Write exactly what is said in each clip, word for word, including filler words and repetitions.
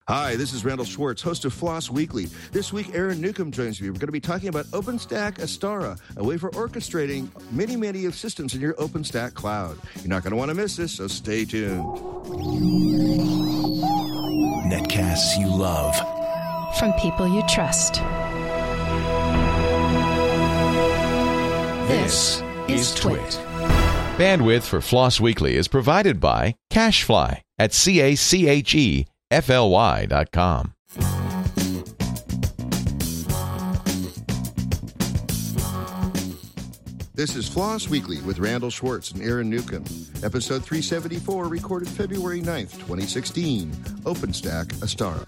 Hi, this is Randall Schwartz, host of Floss Weekly. This week, Aaron Newcomb joins me. We're going to be talking about OpenStack Astara, a way for orchestrating many, many of systems in your OpenStack cloud. You're not going to want to miss this, so stay tuned. Netcasts you love. From people you trust. This is Twit. Bandwidth for Floss Weekly is provided by CacheFly at C A C H E F L Y dot com. This is Floss Weekly with Randall Schwartz and Aaron Newcomb. Episode three seventy-four, recorded February ninth, twenty sixteen. OpenStack Astara.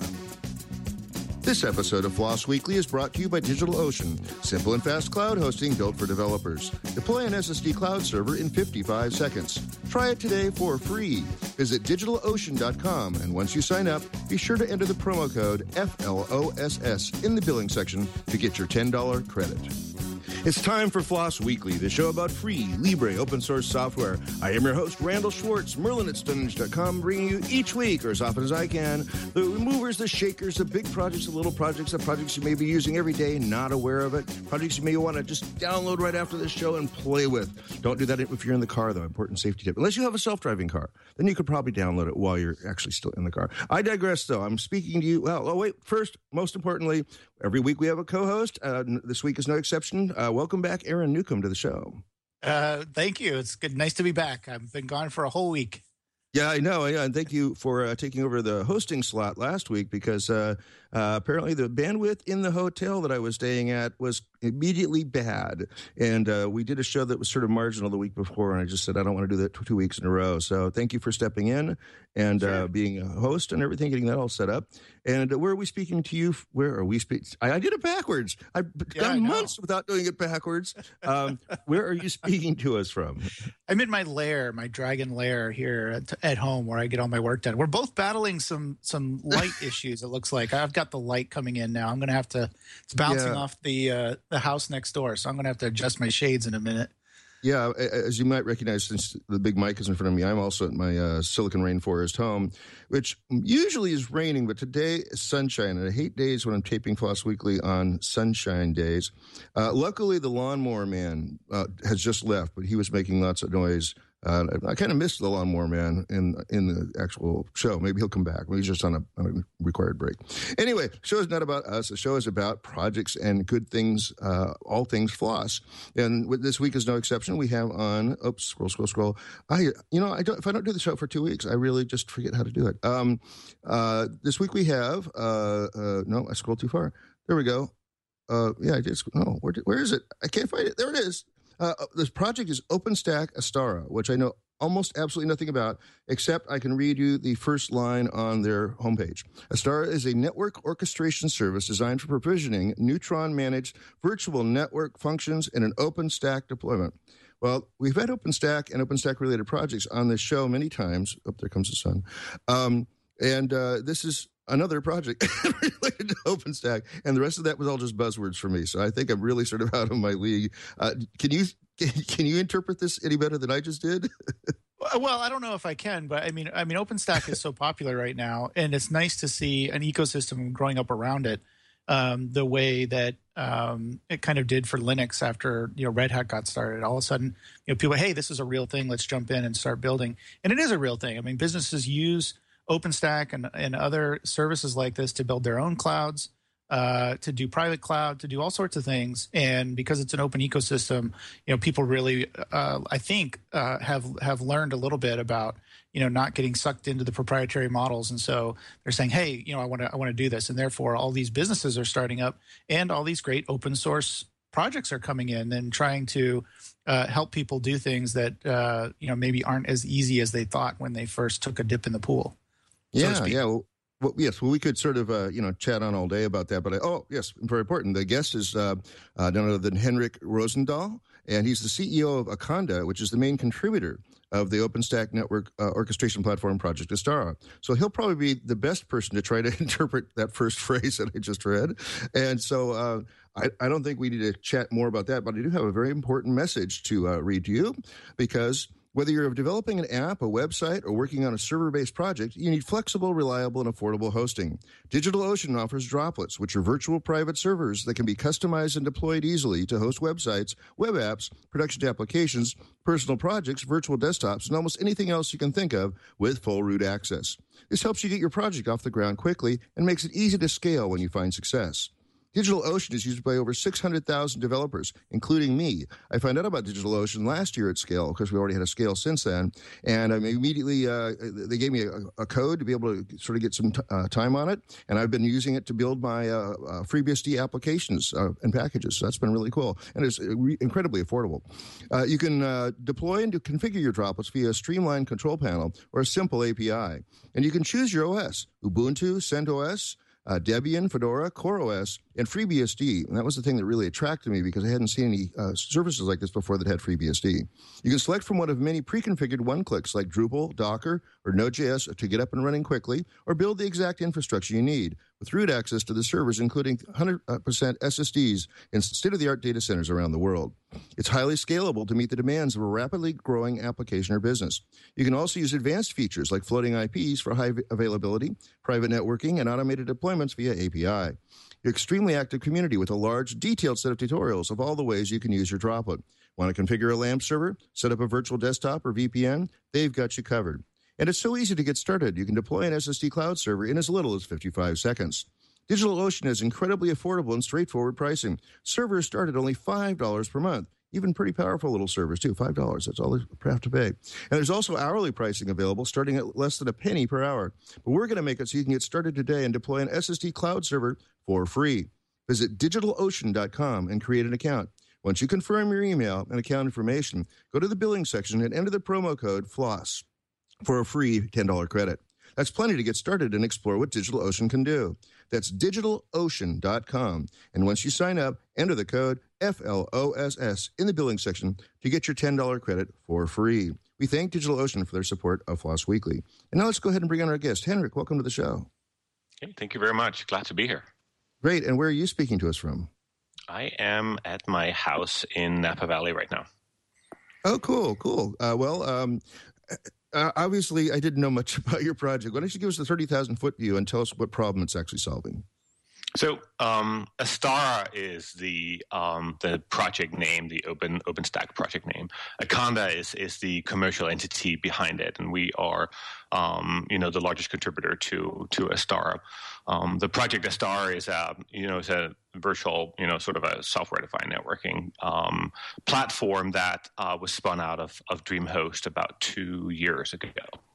This episode of Floss Weekly is brought to you by DigitalOcean, simple and fast cloud hosting built for developers. Deploy an S S D cloud server in fifty-five seconds. Try it today for free. Visit digital ocean dot com, and once you sign up, be sure to enter the promo code F L O S S in the billing section to get your ten dollars credit. It's time for Floss Weekly, the show about free, libre, open source software. I am your host, Randall Schwartz, Merlin at Stonehenge dot com, bringing you each week, or as often as I can, the movers, the shakers, the big projects, the little projects, the projects you may be using every day, not aware of it, projects you may want to just download right after this show and play with. Don't do that if you're in the car, though. Important safety tip. Unless you have a self-driving car, then you could probably download it while you're actually still in the car. I digress, though. I'm speaking to you. Well, oh, wait. First, most importantly, every week we have a co-host. Uh, this week is no exception. Uh, welcome back, Aaron Newcomb, to the show. Uh, thank you. It's good. Nice to be back. I've been gone for a whole week. Yeah, I know. Yeah, and thank you for uh, taking over the hosting slot last week because uh, uh, apparently the bandwidth in the hotel that I was staying at was immediately bad. And uh, we did a show that was sort of marginal the week before, and I just said, I don't want to do that two weeks in a row. So thank you for stepping in and sure. uh, being a host and everything, getting that all set up. And uh, where are we speaking to you? Where are we speaking? I, I did it backwards. I've yeah, gone months without doing it backwards. Um, where are you speaking to us from? I'm in my lair, my dragon lair here at, at home where I get all my work done. We're both battling some some light issues, it looks like. I've got the light coming in now. I'm going to have to, it's bouncing yeah. off the uh, the house next door, so I'm going to have to adjust my shades in a minute. Yeah, as you might recognize, since the big mic is in front of me, I'm also at my uh, Silicon Rainforest home, which usually is raining, but today is sunshine, and I hate days when I'm taping Floss Weekly on sunshine days. Uh, luckily, the lawnmower man uh, has just left, but he was making lots of noise. Uh, I kind of missed the lawnmower man in in the actual show. Maybe he'll come back. Maybe he's just on a, on a required break. Anyway, the show is not about us. The show is about projects and good things, uh, all things Floss. And with this week is no exception. We have on, oops, scroll, scroll, scroll. I, you know, I don't, if I don't do the show for two weeks, I really just forget how to do it. Um, uh, this week we have, uh, uh, no, I scrolled too far. There we go. Uh, yeah, I did. No, where, where is it? I can't find it. There it is. Uh, this project is OpenStack Astara, which I know almost absolutely nothing about, except I can read you the first line on their homepage. Astara is a network orchestration service designed for provisioning Neutron-managed virtual network functions in an OpenStack deployment. Well, we've had OpenStack and OpenStack-related projects on this show many times. Oh, there comes the sun. Um, and uh, this is another project related to OpenStack, and the rest of that was all just buzzwords for me. So I think I'm really sort of out of my league. Uh, can you can you interpret this any better than I just did? Well, I don't know if I can, but I mean, I mean, OpenStack is so popular right now, and it's nice to see an ecosystem growing up around it, um, the way that um, it kind of did for Linux after you know Red Hat got started. All of a sudden, you know, people, hey, this is a real thing. Let's jump in and start building, and it is a real thing. I mean, businesses use OpenStack and, and other services like this to build their own clouds, uh, to do private cloud, to do all sorts of things. And because it's an open ecosystem, you know, people really, uh, I think, uh, have have learned a little bit about, you know, not getting sucked into the proprietary models. And so they're saying, hey, you know, I want to I want to do this. And therefore, all these businesses are starting up, and all these great open source projects are coming in and trying to uh, help people do things that uh, you know maybe aren't as easy as they thought when they first took a dip in the pool. Yeah, so yeah. Well, well, yes. Well, we could sort of, uh, you know, chat on all day about that. But I, oh, yes, very important. The guest is uh, uh, none other than Henrik Rosendahl, and he's the C E O of Aconda, which is the main contributor of the OpenStack network uh, orchestration platform project Astara. So he'll probably be the best person to try to interpret that first phrase that I just read. And so uh, I, I don't think we need to chat more about that, but I do have a very important message to uh, read to you, because Whether you're developing an app, a website, or working on a server-based project, you need flexible, reliable, and affordable hosting. DigitalOcean offers Droplets, which are virtual private servers that can be customized and deployed easily to host websites, web apps, production applications, personal projects, virtual desktops, and almost anything else you can think of with full root access. This helps you get your project off the ground quickly and makes it easy to scale when you find success. DigitalOcean is used by over six hundred thousand developers, including me. I found out about DigitalOcean last year at Scale because we already had a Scale since then. And I immediately, uh, they gave me a, a code to be able to sort of get some t- uh, time on it. And I've been using it to build my uh, uh, FreeBSD applications uh, and packages. So that's been really cool. And it's re- incredibly affordable. Uh, you can uh, deploy and configure your Droplets via a streamlined control panel or a simple A P I. And you can choose your O S, Ubuntu, CentOS, Uh, Debian, Fedora, CoreOS, and FreeBSD. And that was the thing that really attracted me because I hadn't seen any uh, services like this before that had FreeBSD. You can select from one of many pre-configured one-clicks like Drupal, Docker, or Node.js to get up and running quickly, or build the exact infrastructure you need with root access to the servers, including one hundred percent S S Ds in state-of-the-art data centers around the world. It's highly scalable to meet the demands of a rapidly growing application or business. You can also use advanced features like floating I Ps for high availability, private networking, and automated deployments via A P I. Your extremely active community with a large, detailed set of tutorials of all the ways you can use your Droplet. Want to configure a LAMP server, set up a virtual desktop or V P N? They've got you covered. And it's so easy to get started. You can deploy an S S D cloud server in as little as fifty-five seconds. DigitalOcean has incredibly affordable and straightforward pricing. Servers start at only five dollars per month. Even pretty powerful little servers, too. five dollars. That's all they have to pay. And there's also hourly pricing available, starting at less than a penny per hour. But we're going to make it so you can get started today and deploy an S S D cloud server for free. Visit DigitalOcean dot com and create an account. Once you confirm your email and account information, go to the billing section and enter the promo code FLOSS for a free ten dollars credit. That's plenty to get started and explore what DigitalOcean can do. That's DigitalOcean dot com. And once you sign up, enter the code F L O S S in the billing section to get your ten dollars credit for free. We thank DigitalOcean for their support of Floss Weekly. And now let's go ahead and bring on our guest. Henrik, welcome to the show. Hey, thank you very much. Glad to be here. Great. And where are you speaking to us from? I am at my house in Napa Valley right now. Oh, cool, cool. Uh, well, um, uh, obviously, I didn't know much about your project. Why don't you give us the thirty thousand foot view and tell us what problem it's actually solving? So, um, Astara is the um, the project name, the Open OpenStack project name. Akanda is is the commercial entity behind it, and we are, um, you know, the largest contributor to to Astara. Um, the project Astara is a you know is a virtual you know sort of a software-defined networking um, platform that uh, was spun out of of DreamHost about two years ago.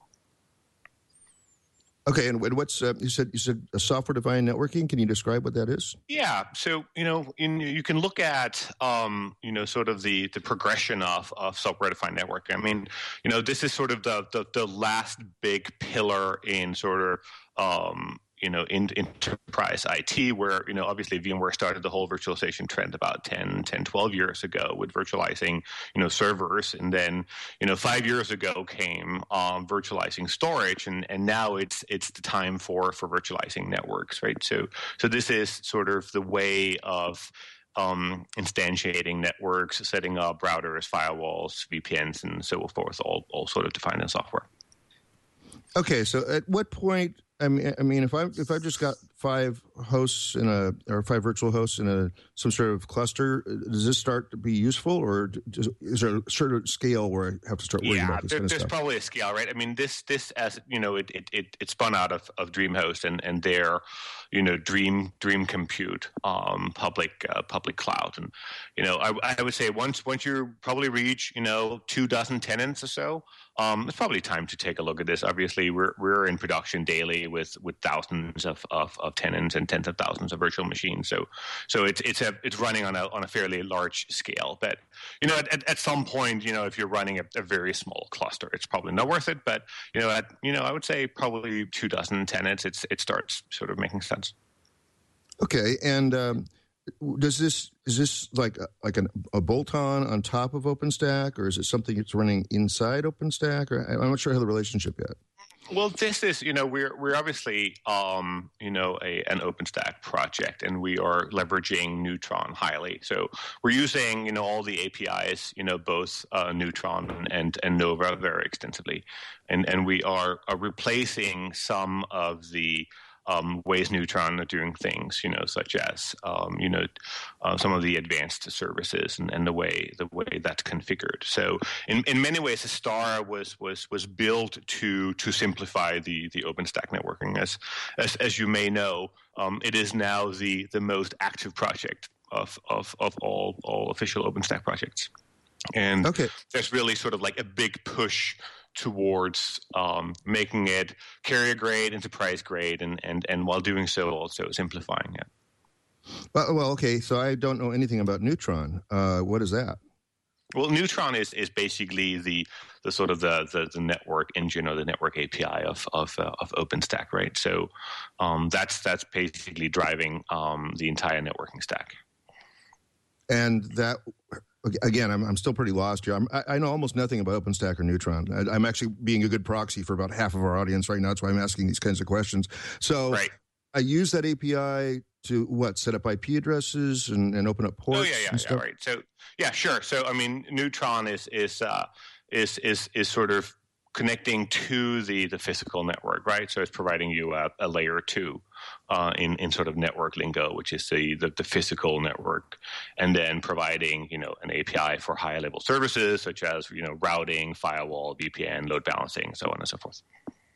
Okay, and what's uh, you said? You said a software-defined networking. Can you describe what that is? Yeah, so you know, in, you can look at um, you know sort of the the progression of of software-defined networking. I mean, you know, this is sort of the the, the last big pillar in sort of um, you know in enterprise I T, where you know obviously VMware started the whole virtualization trend about ten, ten, twelve years ago with virtualizing you know servers, and then you know five years ago came um, virtualizing storage, and, and now it's it's the time for for virtualizing networks, right? So so this is sort of the way of um, instantiating networks, setting up routers, firewalls, V P Ns, and so forth, all all sort of defined in software. Okay, so at what point? I mean, I mean, if I if I've just got five hosts in a or five virtual hosts in a some sort of cluster, does this start to be useful, or does, is there a sort of scale where I have to start worrying yeah, about this there, kind of there's stuff? There's probably a scale, right? I mean, this this as you know, it it it, it spun out of, of DreamHost and and their you know Dream Dream Compute um, public uh, public cloud, and you know I, I would say once once you probably reach you know two dozen tenants or so. Um, it's probably time to take a look at this. Obviously, we're we're in production daily with, with thousands of, of, of tenants and tens of thousands of virtual machines. So so it's it's a it's running on a on a fairly large scale. But you know, at, at some point, you know, if you're running a, a very small cluster, it's probably not worth it. But you know, at you know, I would say probably two dozen tenants, it's it starts sort of making sense. Okay, and um, does this is this like a, like an, a bolt-on on top of OpenStack, or is it something that's running inside OpenStack? Or I'm not sure how the relationship yet. Well, this is, you know, we're we're obviously, um, you know, a an OpenStack project, and we are leveraging Neutron highly. So we're using, you know, all the A P Is, you know, both uh, Neutron and and Nova very extensively, and and we are, are replacing some of the Um, ways Neutron are doing things, you know, such as um, you know uh, some of the advanced services and, and the way the way that's configured. So in, in many ways, Astara was was was built to to simplify the the OpenStack networking. As as as you may know, um, it is now the the most active project of of of all all official OpenStack projects, and Okay. there's really sort of like a big push towards um, making it carrier grade, enterprise grade, and, and, and while doing so, also simplifying it. Well, well, okay. So I don't know anything about Neutron. Uh, what is that? Well, Neutron is, is basically the the sort of the, the, the network engine or the network A P I of of, uh, of OpenStack, right? So um, that's that's basically driving um, the entire networking stack. And that. Again, I'm I'm still pretty lost here. I'm, I, I know almost nothing about OpenStack or Neutron. I, I'm actually being a good proxy for about half of our audience right now. That's why I'm asking these kinds of questions. So right. I use that A P I to what, set up I P addresses and, and open up ports. Oh yeah, yeah, yeah. Right. So yeah, sure. So I mean, Neutron is is uh, is is is sort of connecting to the the physical network, right? So it's providing you a, a layer two uh, in in sort of network lingo, which is the, the the physical network, and then providing, you know, an A P I for higher level services such as, you know, routing, firewall, V P N, load balancing, so on and so forth.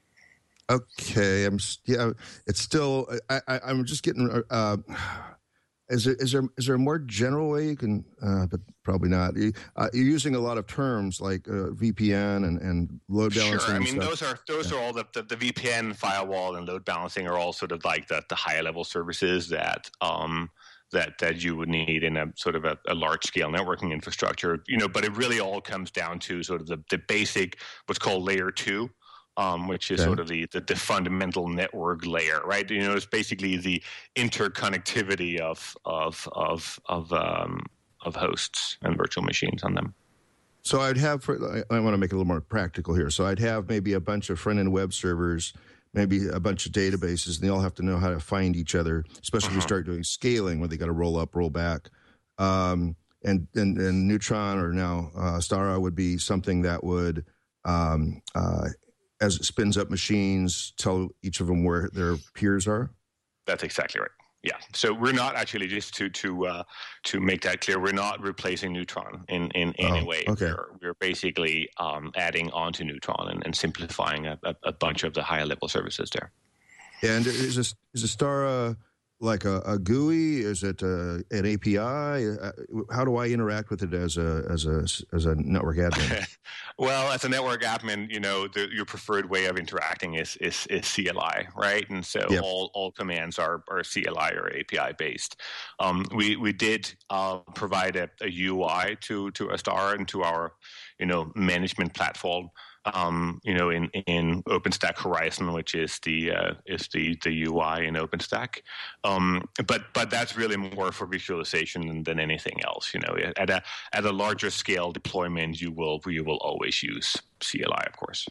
Okay, I'm yeah. It's still I, I I'm just getting. Uh, Is there, is there is there a more general way you can, uh, but probably not. You, uh, you're using a lot of terms like uh, V P N and, and load balancing. Sure, I mean stuff. those are those yeah. are all the, the the V P N, firewall, and load balancing are all sort of like the, the higher level services that um that that you would need in a sort of a, a large scale networking infrastructure. You know, but it really all comes down to sort of the, the basic what's called layer two. Um, which is okay. sort of the, the the fundamental network layer, right? You know, it's basically the interconnectivity of of of of um, of hosts and virtual machines on them. So I'd have, for, I, I want to make it a little more practical here. So I'd have maybe a bunch of front-end web servers, maybe a bunch of databases, and they all have to know how to find each other, especially uh-huh. if you start doing scaling where they got to roll up, roll back. Um, and, and and Neutron or now uh, Astara would be something that would um, uh, as it spins up machines, tell each of them where their peers are? That's exactly right. Yeah. So we're not actually, just to to uh, to make that clear, we're not replacing Neutron in, in any oh, way. Okay. We're, we're basically um, adding on to Neutron and, and simplifying a, a, a bunch of the higher level services there. And is this, is Astara like a, a G U I? Is it a, an A P I? How do I interact with it as a as a as a network admin? Well, as a network admin, you know, the, your preferred way of interacting is is, is C L I, right? And so yep. all, all commands are, are C L I or A P I based. Um, we we did uh, provide a, a U I to to Astara and to our, you know, management platform. Um, you know, in, in OpenStack Horizon, which is the uh, is the, the U I in OpenStack, um, but but that's really more for visualization than, than anything else. You know, at a at a larger scale deployment, you will you will always use C L I, of course.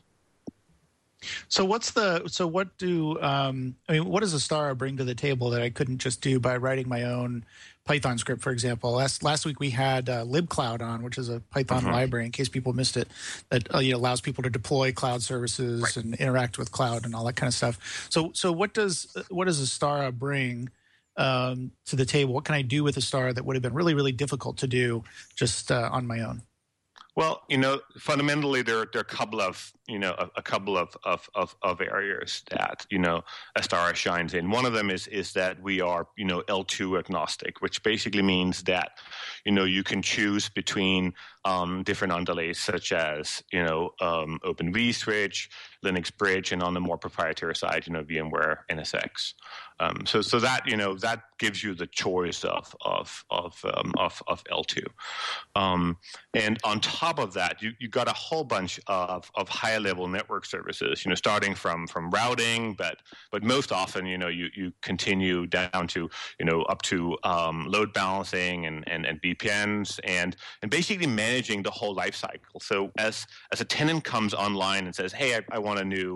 So what's the so what do um, I mean? What does Astara bring to the table that I couldn't just do by writing my own Python script, for example? Last last week we had uh, libcloud on, which is a Python uh-huh. library, in case people missed it, that uh, you know, allows people to deploy cloud services right. and interact with cloud and all that kind of stuff. So so what does what does Astara bring um, to the table? What can I do with Astara that would have been really really difficult to do just uh, on my own? Well, you know, fundamentally, there, there are a couple of, you know, a, a couple of, of, of, of areas that, you know, Astara shines in. One of them is is that we are, you know, L two agnostic, which basically means that, you know, you can choose between um, different underlays such as, you know, um, Open vSwitch, Linux Bridge, and on the more proprietary side, you know, VMware N S X. Um, so, so that, you know, that gives you the choice of of of um, of, of L two, um, and on top of that, you you got a whole bunch of of higher level network services. You know, starting from from routing, but but most often, you know, you you continue down to, you know, up to um, load balancing and, and and V P Ns and and basically managing the whole life cycle. So as as a tenant comes online and says, hey, I, I want a new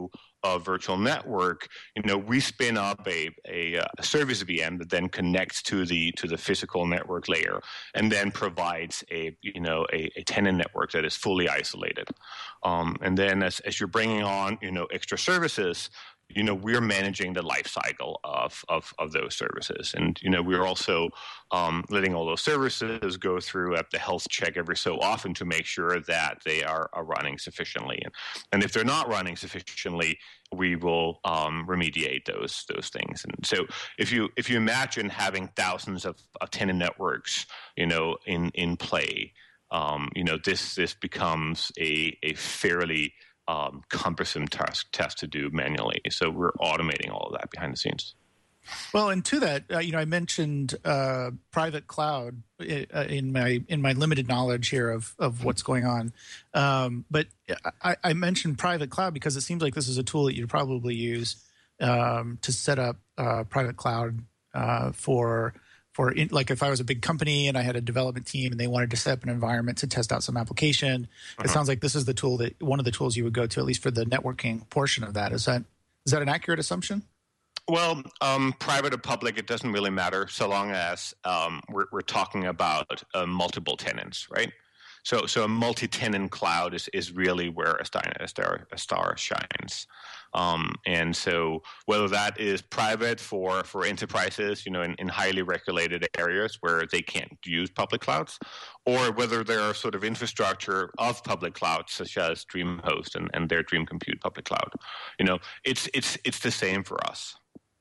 a virtual network, you know, we spin up a, a, a service V M that then connects to the to the physical network layer, and then provides a you know a, a tenant network that is fully isolated. Um, and then as as you're bringing on you know extra services, you know, we're managing the life cycle of, of, of those services. And, you know, we're also um, letting all those services go through a, the health check every so often to make sure that they are, are running sufficiently. And, and if they're not running sufficiently, we will um, remediate those those things. And so if you if you imagine having thousands of, of tenant networks, you know, in, in play, um, you know, this this becomes a, a fairly Um, cumbersome task test to do manually. So we're automating all of that behind the scenes. Well, and to that, uh, you know, I mentioned uh, private cloud in my in my limited knowledge here of of what's going on. Um, but I, I mentioned private cloud because it seems like this is a tool that you'd probably use um, to set up uh, private cloud uh, for. For in, like if I was a big company and I had a development team and they wanted to set up an environment to test out some application, uh-huh. It sounds like this is the tool that one of the tools you would go to, at least for the networking portion of that. Is that is that an accurate assumption? Well, um, private or public, it doesn't really matter so long as um, we're, we're talking about uh, multiple tenants, right? So, so a multi-tenant cloud is, is really where a star, a star, a star shines. Um, and so whether that is private for, for enterprises, you know, in, in highly regulated areas where they can't use public clouds, or whether there are sort of infrastructure of public clouds such as DreamHost and, and their Dream Compute public cloud, you know, it's it's it's the same for us.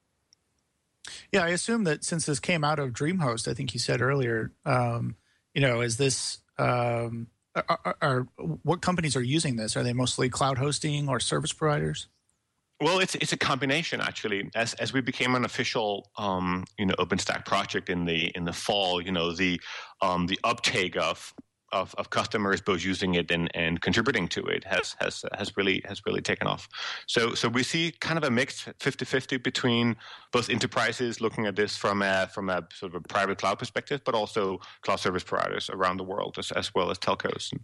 Yeah, I assume that since this came out of DreamHost, I think you said earlier, um, you know, is this um, are, are, are what companies are using this? Are they mostly cloud hosting or service providers? Well, it's it's a combination actually. As as we became an official, um, you know, OpenStack project in the in the fall, you know, the um, the uptake of, of of customers both using it and, and contributing to it has has has really has really taken off. So so we see kind of a mix fifty-fifty between both enterprises looking at this from a from a sort of a private cloud perspective, but also cloud service providers around the world as, as well as telcos.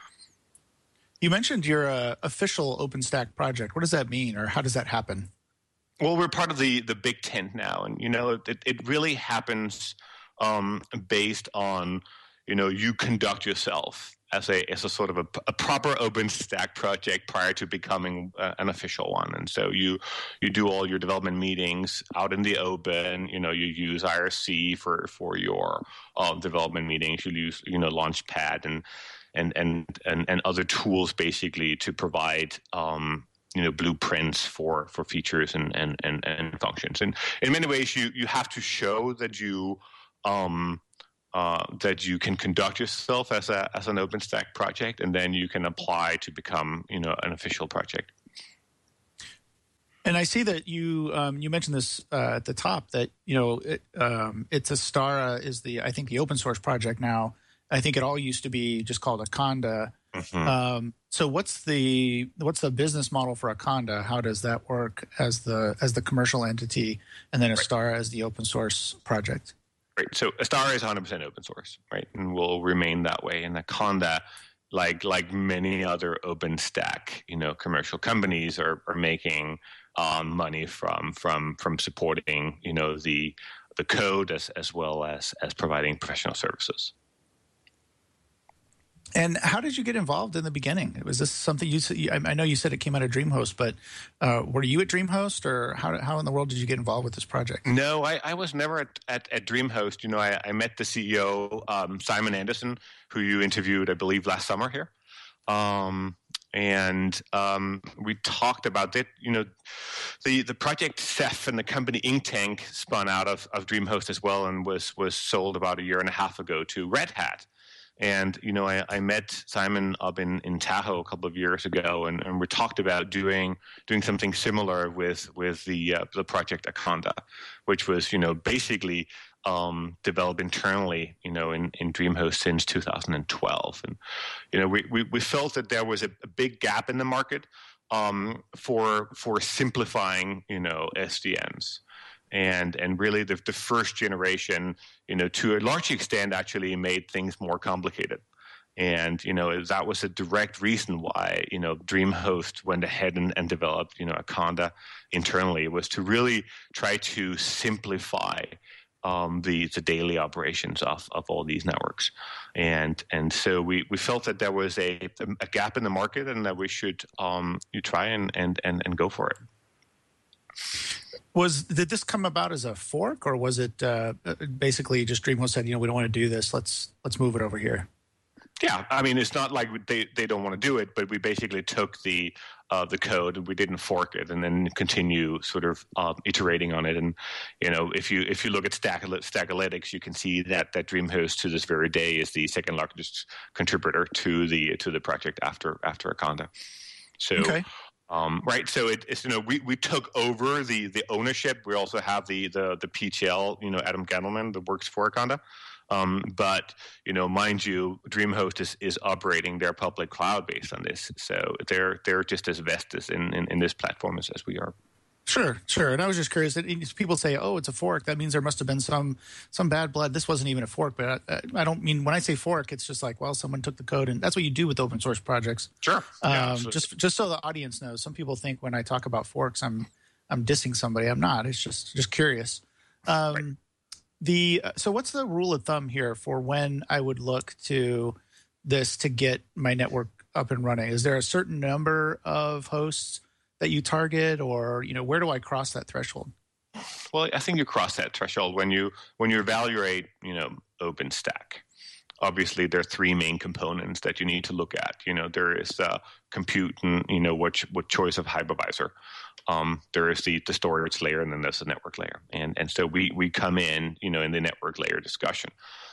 You mentioned your uh, official OpenStack project. What does that mean, or how does that happen? Well, we're part of the the big tent now, and you know it, it really happens um, based on you know you conduct yourself as a as a sort of a, a proper OpenStack project prior to becoming uh, an official one, and so you you do all your development meetings out in the open. You know you use I R C for for your uh, development meetings. You use you know Launchpad and. And, and and and other tools basically to provide um, you know blueprints for, for features and, and, and, and functions. And in many ways, you, you have to show that you um, uh, that you can conduct yourself as a as an OpenStack project, and then you can apply to become you know an official project. And I see that you um, you mentioned this uh, at the top that you know it, um, it's Astara is the I think the open source project now. I think it all used to be just called Aconda. Mm-hmm. Um, so what's the what's the business model for Aconda? How does that work as the as the commercial entity, and then Astara right. as the open source project? Right. So Astara is one hundred percent open source, right, and will remain that way. And Aconda, like like many other OpenStack, you know, commercial companies are are making um, money from from from supporting you know the the code as as well as as providing professional services. And how did you get involved in the beginning? Was this something you? I know you said it came out of DreamHost, but uh, were you at DreamHost, or how? How in the world did you get involved with this project? No, I, I was never at, at, at DreamHost. You know, I, I met the C E O, um, Simon Anderson, who you interviewed, I believe, last summer here, um, and um, we talked about it. You know, the the project Ceph and the company Inktank spun out of, of DreamHost as well, and was was sold about a year and a half ago to Red Hat. And, you know, I, I met Simon up in, in Tahoe a couple of years ago, and, and we talked about doing doing something similar with with the uh, the project Aconda, which was, you know, basically um, developed internally, you know, in, in DreamHost since two thousand twelve. And, you know, we, we, we felt that there was a, a big gap in the market um, for for simplifying, you know, S D Ns. And and really the, the first generation, you know, to a large extent actually made things more complicated. And, you know, that was a direct reason why, you know, DreamHost went ahead and, and developed, you know, Aconda internally, was to really try to simplify um, the the daily operations of, of all these networks. And and so we, we felt that there was a, a gap in the market and that we should um, you try and, and, and, and go for it. Was did this come about as a fork, or was it uh, basically just DreamHost said, you know, we don't want to do this, let's let's move it over here? Yeah, I mean, it's not like they, they don't want to do it, but we basically took the uh, the code and we didn't fork it, and then continue sort of uh, iterating on it. And you know, if you if you look at Stack, Stackalytics, you can see that that DreamHost to this very day is the second largest contributor to the to the project after after Aconda. So. Okay. Um, right, so it, it's you know we, we took over the, the ownership. We also have the, the the P T L, you know, Adam Gettleman that works for Aconda. Um, but you know, mind you, DreamHost is, is operating their public cloud based on this, so they're they're just as vested in, in, in this platform as, as we are. Sure, sure. And I was just curious that people say, "Oh, it's a fork." That means there must have been some some bad blood. This wasn't even a fork, but I, I don't mean when I say fork, it's just like, well, someone took the code, and that's what you do with open source projects. Sure. Yeah, um, just just so the audience knows. Some people think when I talk about forks, I'm I'm dissing somebody. I'm not. It's just just curious. Um, right. The so what's the rule of thumb here for when I would look to this to get my network up and running? Is there a certain number of hosts that you target, or you know, where do I cross that threshold? Well, I think you cross that threshold when you when you evaluate, you know, OpenStack. Obviously, there are three main components that you need to look at. You know, there is uh, compute, and you know, what what choice of hypervisor. Um, there is the, the storage layer, and then there's the network layer. And and so we we come in, you know, in the network layer discussion.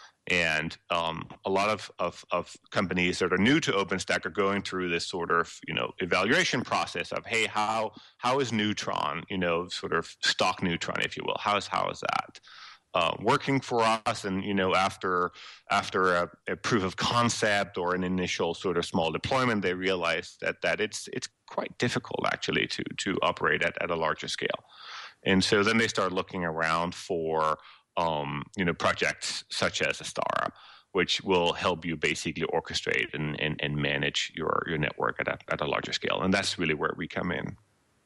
And um, a lot of, of, of companies that are new to OpenStack are going through this sort of, you know, evaluation process of, hey, how how is Neutron, you know, sort of stock Neutron, if you will, how is how is that uh, working for us? And you know, after after a, a proof of concept or an initial sort of small deployment, they realize that that it's it's quite difficult actually to to operate at, at a larger scale. And so then they start looking around for Um, you know, projects such as Astara, which will help you basically orchestrate and, and, and manage your, your network at a, at a larger scale. And that's really where we come in.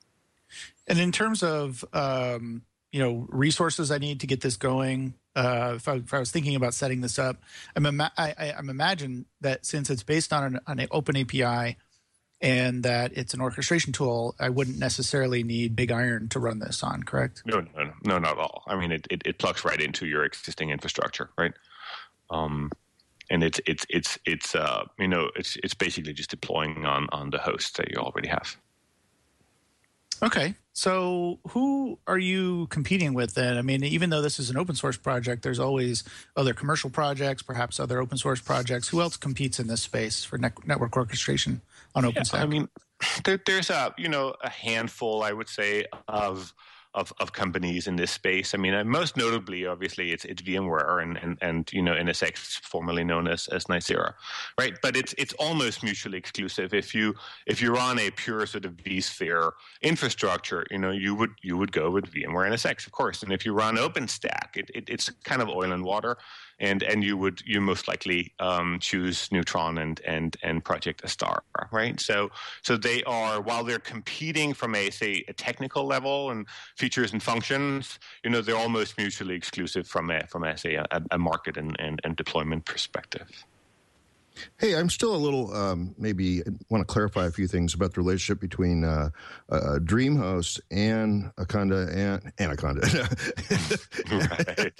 And in terms of, um, you know, resources I need to get this going, uh, if, I, if I was thinking about setting this up, I'm, ima- I, I, I'm imagine that since it's based on an, an open A P I and that it's an orchestration tool, I wouldn't necessarily need Big Iron to run this on, correct? No, no, no, no not at all. I mean, it, it, it plugs right into your existing infrastructure, right? Um, and it's it's it's it's uh, you know, it's it's basically just deploying on on the host that you already have. Okay, so who are you competing with then? I mean, even though this is an open source project, there's always other commercial projects, perhaps other open source projects. Who else competes in this space for ne- network orchestration on OpenStack? Yeah, I mean, there, there's a you know a handful, I would say, of of of companies in this space. I mean, uh, most notably, obviously, it's it's VMware and and, and you know N S X, formerly known as as Nicira, right? But it's it's almost mutually exclusive. If you if you run a pure sort of vSphere infrastructure, you know you would you would go with VMware N S X, of course. And if you run OpenStack, it, it it's kind of oil and water. And and you would you most likely um, choose Neutron and and and Project Astara, right? So so they are, while they're competing from a say a technical level and features and functions, you know, they're almost mutually exclusive from a from a say a, a market and, and, and deployment perspective. Hey, I'm still a little, um, maybe want to clarify a few things about the relationship between uh, uh, DreamHost and Aconda and Anaconda. Right.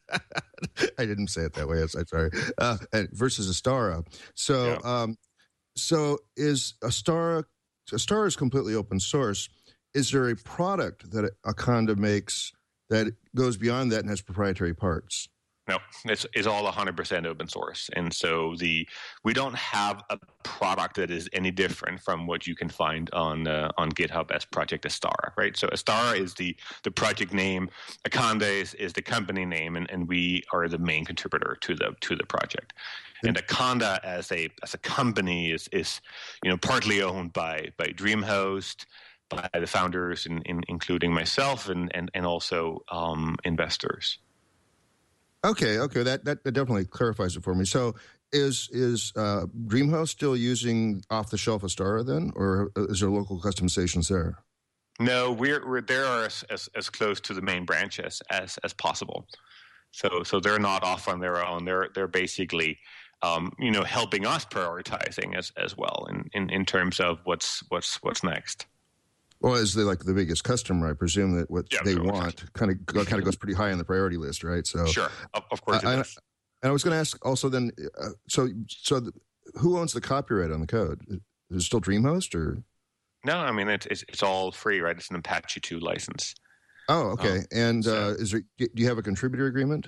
I didn't say it that way. I'm sorry. Uh, versus Astara. So, yeah. um, so is Astara? Astara is completely open source. Is there a product that Aconda makes that goes beyond that and has proprietary parts? No, it's, it's all one hundred percent open source. And so the we don't have a product that is any different from what you can find on uh, on GitHub as Project Astara, right? So Astara is the, the project name, Aconda is, is the company name, and, and we are the main contributor to the to the project. And Aconda as a as a company is is you know partly owned by by DreamHost, by the founders, in, in, including myself, and and and also um, investors. Okay, okay, that, that that definitely clarifies it for me. So, is is uh, DreamHost still using off the shelf Astara then, or is there local customizations there? No, we're we're there are as, as as close to the main branch as as, as possible. So so they're not off on their own. They're they're basically um, you know helping us prioritizing as as well in, in, in terms of what's what's what's next. Well, as they like the biggest customer, I presume that what Yeah, they sure, want kind of kind of goes pretty high on the priority list, right? So Sure, of, of course it I, I, does. and I was going to ask also then, uh, so so the, who owns the copyright on the code? Is it still DreamHost or? No, I mean it's, it's it's all free, right? It's an Apache two license. Oh, okay. Um, and so- uh, is there? Do you have a contributor agreement?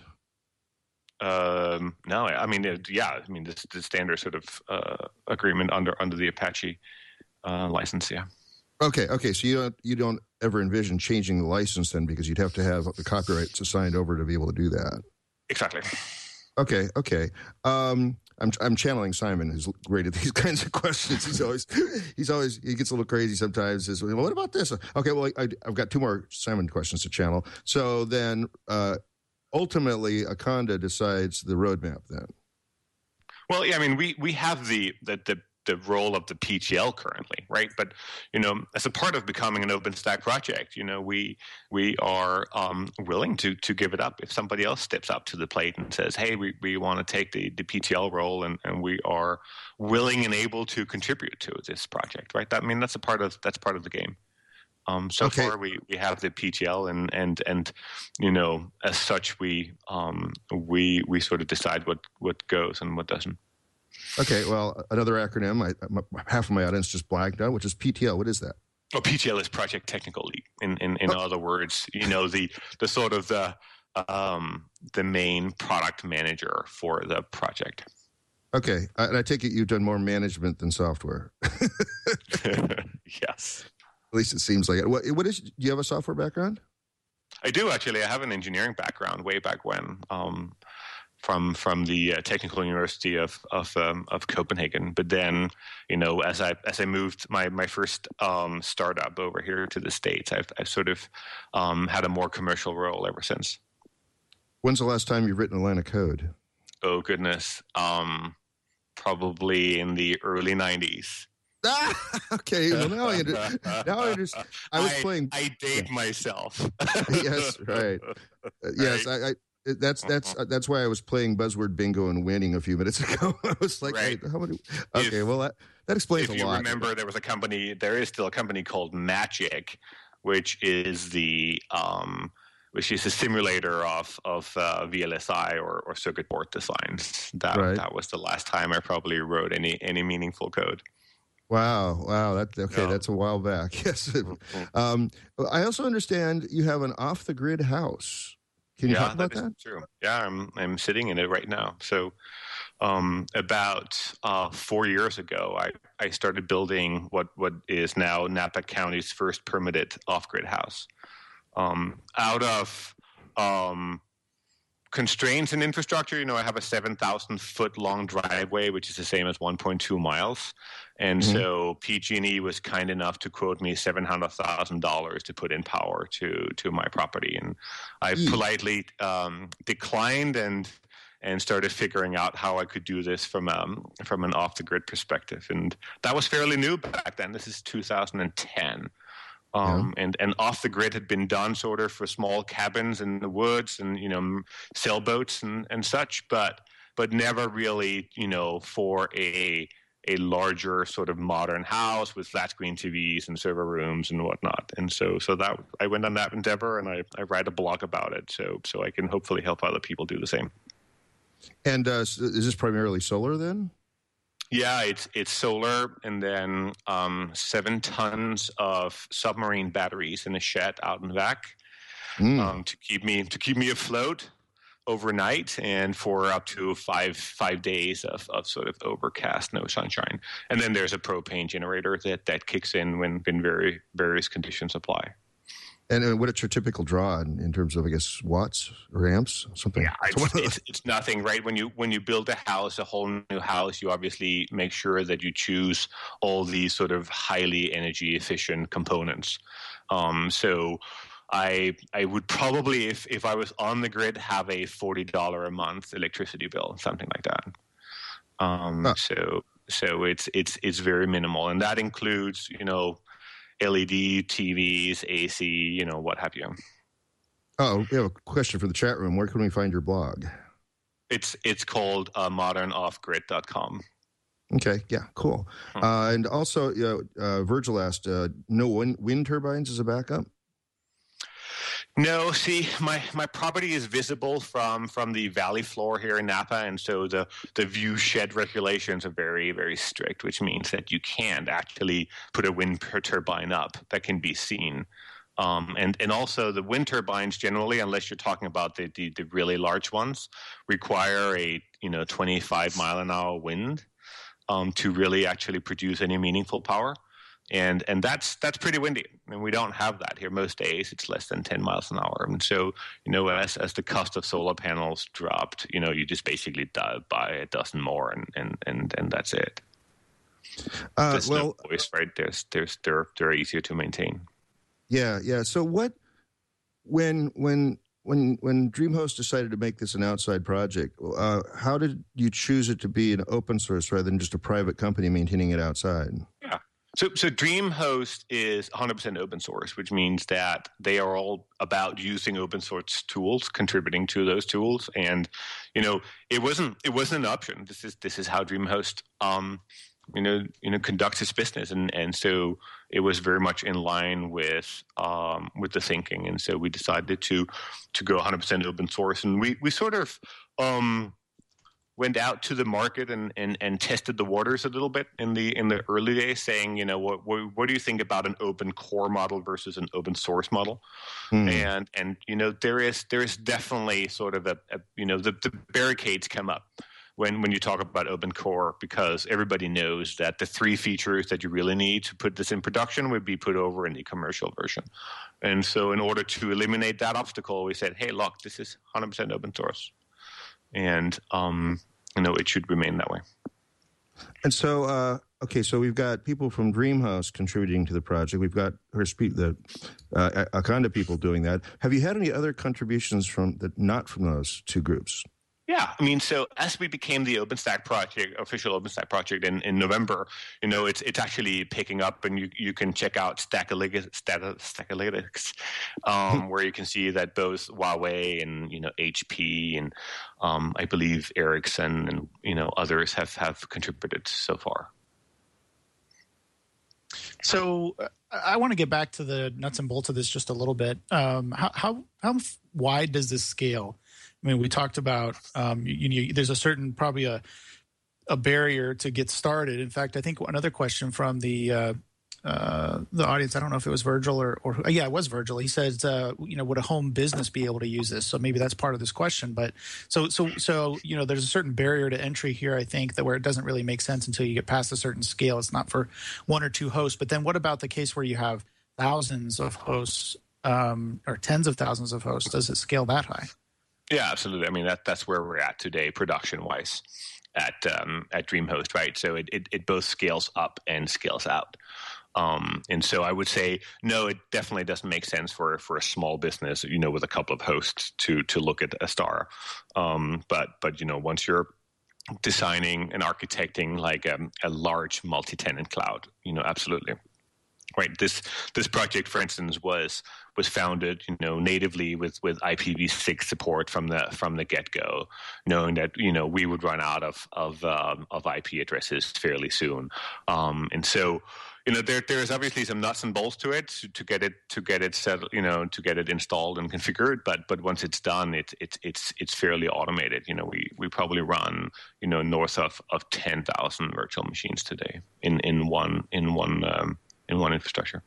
Um, no, I mean it, yeah, I mean this the standard sort of uh, agreement under under the Apache uh, license, yeah. Okay, okay. So you don't you don't ever envision changing the license then, because you'd have to have the copyrights assigned over to be able to do that. Exactly. Okay, okay. Um, I'm I'm channeling Simon, who's great at these kinds of questions. He's always he's always he gets a little crazy sometimes. Says, well, what about this? Okay, well, I, I've got two more Simon questions to channel. So then, uh, ultimately, Aconda decides the roadmap. Then, Well, yeah, I mean, we we have the the the, the role of the P T L currently, right? But you know, as a part of becoming an OpenStack project, you know, we we are um, willing to to give it up if somebody else steps up to the plate and says, "Hey, we, we want to take the, the P T L role," and, and we are willing and able to contribute to this project, right? That, I mean, that's a part of that's part of the game. Um, so Okay. far, we, we have the P T L, and, and and you know, as such, we um we we sort of decide what, what goes and what doesn't. okay. Well, another acronym. I, my, half of my audience just blanked out, which is P T L. What is that? Well, P T L is Project Technical Lead. In in, in Oh. other words, you know, the the sort of the um the main product manager for the project. Okay, I, and I take it you've done more management than software. Yes. At least it seems like it. What, what is? Do you have a software background? I do actually. I have an engineering background way back when, um, from from the uh, Technical University of of um, of Copenhagen. But then, you know, as I as I moved my my first um, startup over here to the States, I've I've sort of um, had a more commercial role ever since. When's the last time you've written a line of code? Oh goodness, um, probably in the early nineties. Ah, okay. Well, now I, under, now I understand. I was I, playing. I date myself. Yes, right. Uh, yes, I, I. That's that's uh, that's why I was playing buzzword bingo and winning a few minutes ago. I was like, Right. hey, how many? Okay, If- well that that explains If a you lot. remember, there was a company. There is still a company called Magic, which is the um, which is a simulator of of uh, V L S I or, or circuit board designs. That Right. that was the last time I probably wrote any any meaningful code. Wow, wow. That okay. Yeah. That's a while back. Yes. Um, I also understand you have an off the grid house. Can you yeah, talk about that is that? true. Yeah, I'm I'm sitting in it right now. So, um, about uh, four years ago, I, I started building what, what is now Napa County's first permitted off-grid house. Um, out of um, constraints in infrastructure, you know, I have a seven thousand foot long driveway, which is the same as one point two miles. And Mhm. so P G and E was kind enough to quote me seven hundred thousand dollars to put in power to, to my property. And I Eek. politely um, declined and and started figuring out how I could do this from um, from an off the grid perspective. And that was fairly new back then. This is two thousand ten. Um, and, and off the grid had been done sort of for small cabins in the woods and, you know, sailboats and, and such, but but never really, you know, for a a larger sort of modern house with flat screen T Vs and server rooms and whatnot. And so so that I went on that endeavor, and I, I write a blog about it so so I can hopefully help other people do the same. And uh, s- is this primarily solar then? Yeah, it's it's solar, and then um, seven tons of submarine batteries in a shed out in the back Mm. um, to keep me to keep me afloat overnight, and for up to five five days of, of sort of overcast, no sunshine. And then there's a propane generator that, that kicks in when, when very various conditions apply. And uh, what's your typical draw in, in terms of, I guess, watts or amps? Something. Yeah, it's, it's, it's nothing, right? When you when you build a house, a whole new house, you obviously make sure that you choose all these sort of highly energy efficient components. Um, so I I would probably, if if I was on the grid, have a forty dollar a month electricity bill, something like that. Um, huh. So so it's it's it's very minimal, and that includes, you know, L E D, T Vs, A C, you know, what have you. Oh, we have a question for the chat room. Where can we find your blog? It's it's called uh, modern off grid dot com. Okay, yeah, cool. Hmm. Uh, and also, you know, uh, Virgil asked, uh, no wind, wind turbines as a backup? No, see, my, my property is visible from, from the valley floor here in Napa, and so the, the view shed regulations are very, very strict, which means that you can't actually put a wind turbine up that can be seen. Um, and, and also the wind turbines generally, unless you're talking about the, the, the really large ones, require a, you know, twenty-five mile an hour wind um, to really actually produce any meaningful power. And and that's that's pretty windy. I mean, we don't have that here. Most days it's less than ten miles an hour. And so, you know, as as the cost of solar panels dropped, you know, you just basically buy a dozen more, and and and, and that's it. Uh, there's well, no voice, right? There's there's they're they're easier to maintain. Yeah, yeah. So what when when when when DreamHost decided to make this an outside project, uh, how did you choose it to be an open source rather than just a private company maintaining it outside? Yeah. So, so DreamHost is one hundred percent open source, which means that they are all about using open source tools, contributing to those tools, and you know, it wasn't it wasn't an option. This is this is how DreamHost, um, you know, you know, conducts its business, and and so it was very much in line with um, with the thinking, and so we decided to to go one hundred percent open source, and we we sort of. Um, went out to the market and, and, and tested the waters a little bit in the in the early days, saying, you know, what what, what do you think about an open core model versus an open source model? Hmm. And and you know, there is there is definitely sort of a, a you know the, the barricades come up when when you talk about open core, because everybody knows that the three features that you really need to put this in production would be put over in the commercial version. And so in order to eliminate that obstacle, we said, hey, look, this is one hundred percent open source. And, um, you know, it should remain that way. And so, uh, okay, so we've got people from DreamHost contributing to the project. We've got her speak the uh, Akanda people doing that. Have you had any other contributions from that not from those two groups? Yeah, I mean, so as we became the OpenStack project, official OpenStack project in, in November, you know, it's it's actually picking up, and you, you can check out Stackalytics, Stackalytics um, where you can see that both Huawei and, you know, H P and um, I believe Ericsson and, you know, others have, have contributed so far. So uh, I want to get back to the nuts and bolts of this just a little bit. Um, how, how how wide does this scale? I mean, we talked about um, you, you, there's a certain probably a a barrier to get started. In fact, I think another question from the uh, uh, the audience, I don't know if it was Virgil or, or yeah, it was Virgil. He says, uh, you know, would a home business be able to use this? So maybe that's part of this question. But so so so you know, there's a certain barrier to entry here. I think that where it doesn't really make sense until you get past a certain scale. It's not for one or two hosts. But then what about the case where you have thousands of hosts um, or tens of thousands of hosts? Does it scale that high? Yeah, absolutely. I mean, that that's where we're at today, production-wise, at um, at DreamHost, right? So it, it, it both scales up and scales out. Um, and so I would say, no, it definitely doesn't make sense for, for a small business, you know, with a couple of hosts to to look at a star. Um, but, but you know, once you're designing and architecting like a, a large multi-tenant cloud, you know, absolutely. Right. This this project, for instance, was was founded, you know, natively with, with I P v six support from the from the get go, knowing that, you know, we would run out of of um, of I P addresses fairly soon, um, and so, you know, there there is obviously some nuts and bolts to it to, to get it to get it set, you know, to get it installed and configured. But but once it's done, it's it's it's it's fairly automated. You know, we we probably run, you know, north of of ten thousand virtual machines today in in one in one. Um, in one infrastructure.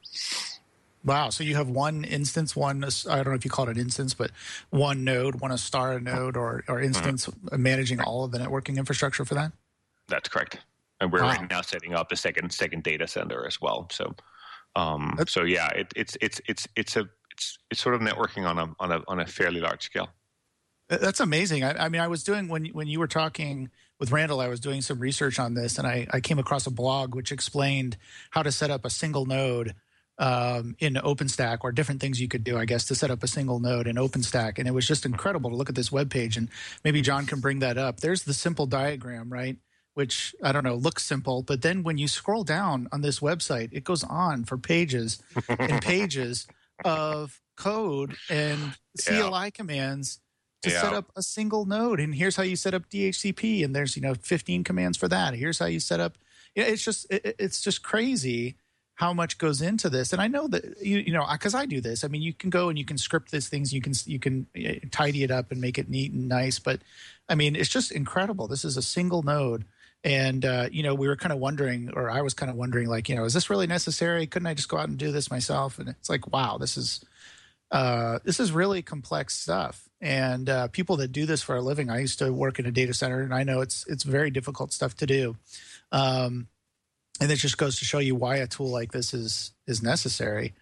Wow. So you have one instance, one, I don't know if you call it an instance, but one node, one Astara node or, or instance mm-hmm. managing all of the networking infrastructure for that? That's correct. And we're wow. right now setting up a second second data center as well. So um, so yeah, it, it's it's it's it's a it's it's sort of networking on a on a on a fairly large scale. That's amazing. I, I mean, I was doing when when you were talking with Randall, I was doing some research on this, and I, I came across a blog which explained how to set up a single node um, in OpenStack, or different things you could do, I guess, to set up a single node in OpenStack. And it was just incredible to look at this web page. And maybe John can bring that up. There's the simple diagram, right? Which, I don't know, looks simple. But then when you scroll down on this website, it goes on for pages and pages of code and C L I yeah. commands to yeah. set up a single node. And here's how you set up D H C P. And there's, you know, fifteen commands for that. Here's how you set up. Yeah, it's just it, it's just crazy how much goes into this. And I know that, you, you know, because I do this. I mean, you can go and you can script these things. You can you can tidy it up and make it neat and nice. But, I mean, it's just incredible. This is a single node. And, uh, you know, we were kind of wondering, or I was kind of wondering, like, you know, is this really necessary? Couldn't I just go out and do this myself? And it's like, wow, this is uh, this is really complex stuff. And uh, people that do this for a living, I used to work in a data center, and I know it's it's very difficult stuff to do. Um, and it just goes to show you why a tool like this is is necessary.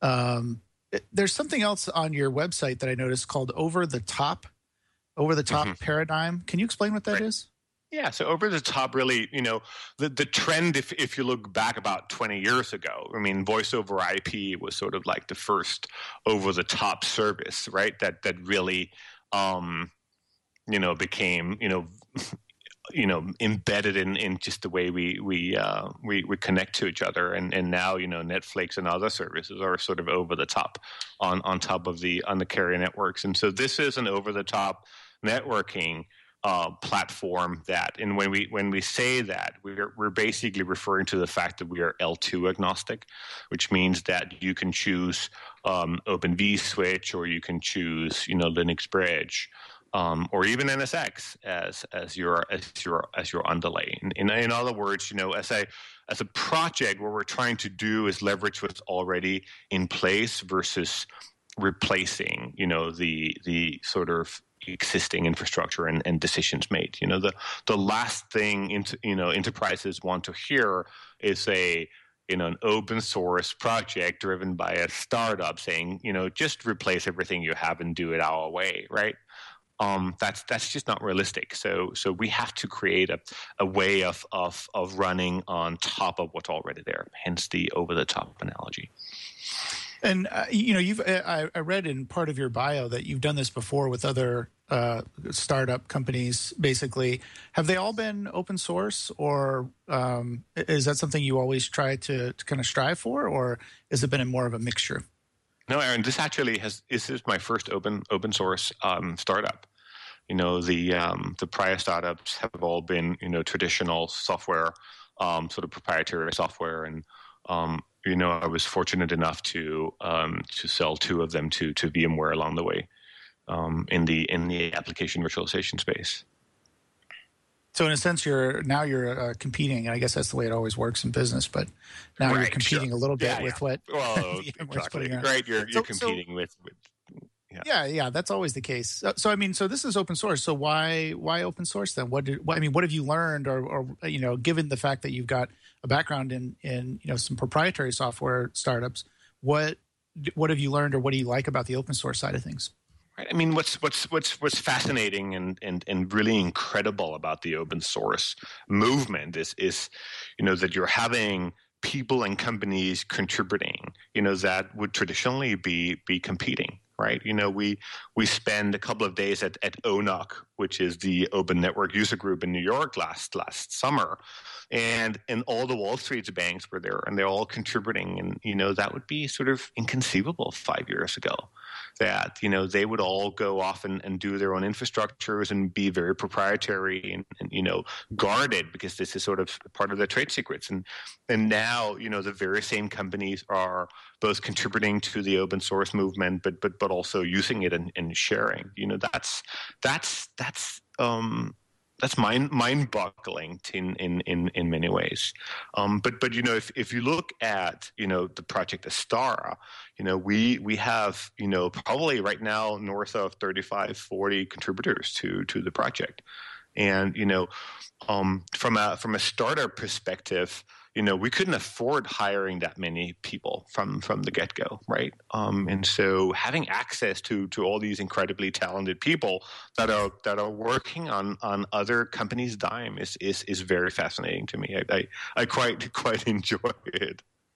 Um, it, there's something else on your website that I noticed called Over the Top, Over the Top mm-hmm. Paradigm. Can you explain what that right. is? Yeah, so over the top, really, you know, the, the trend, if, if you look back about twenty years ago, I mean, voice over I P was sort of like the first over the top service, right? That that really, um, you know, became, you know, you know, embedded in, in just the way we we, uh, we we connect to each other, and and now, you know, Netflix and other services are sort of over the top on on top of the on the carrier networks, and so this is an over the top networking Uh, platform that, and when we when we say that, we're we're basically referring to the fact that we are L two agnostic, which means that you can choose um, Open vSwitch, or you can choose, you know, Linux Bridge, um, or even N S X as as your as your as your underlay. In, in in other words, you know, as a as a project, what we're trying to do is leverage what's already in place versus replacing, you know, the the sort of existing infrastructure and, and decisions made. You know, the the last thing into, you know, enterprises want to hear is a, you know, an open source project driven by a startup saying, you know, just replace everything you have and do it our way, right? Um, that's that's just not realistic. So so we have to create a, a way of, of of running on top of what's already there. Hence the over the top analogy. And uh, you know, you've I, I read in part of your bio that you've done this before with other uh, startup companies. Basically, have they all been open source, or um, is that something you always try to, to kind of strive for, or has it been a more of a mixture? No, Aaron, this actually has this is my first open open source um, startup. You know, the um, the prior startups have all been, you know, traditional software, um, sort of proprietary software, and um, you know, I was fortunate enough to um, to sell two of them to to VMware along the way um, in the in the application virtualization space. So in a sense, you're now you're uh, competing, and I guess that's the way it always works in business. But now right, you're competing sure. a little bit yeah, with yeah. what well, exactly. right. You're you're so, competing so, with. with Yeah. yeah, yeah, that's always the case. So, so, I mean, so this is open source. So why, why open source then? What did, what, I mean, what have you learned, or, or, you know, given the fact that you've got a background in, in, you know, some proprietary software startups, what, what have you learned, or what do you like about the open source side of things? Right. I mean, what's what's what's what's fascinating and and and really incredible about the open source movement is is, you know, that you're having people and companies contributing, you know, that would traditionally be be competing. Right, you know, we we spend a couple of days at at O N O C, which is the Open Network User Group in New York last last summer, and and all the Wall Street banks were there, and they're all contributing, and you know that would be sort of inconceivable five years ago, that you know they would all go off and, and do their own infrastructures and be very proprietary and, and you know guarded, because this is sort of part of their trade secrets, and and now you know the very same companies are both contributing to the open source movement, but but but also using it and, and sharing. You know, that's that's that's um, that's mind mind boggling in, in in in many ways. Um, but but you know, if if you look at you know the project Astara, you know we we have you know probably right now north of thirty-five, forty contributors to to the project, and you know um, from a from a startup perspective, you know, we couldn't afford hiring that many people from, from the get-go, right? Um, and so having access to to all these incredibly talented people that are that are working on, on other companies' dime is is is very fascinating to me. I I, I quite quite enjoy it.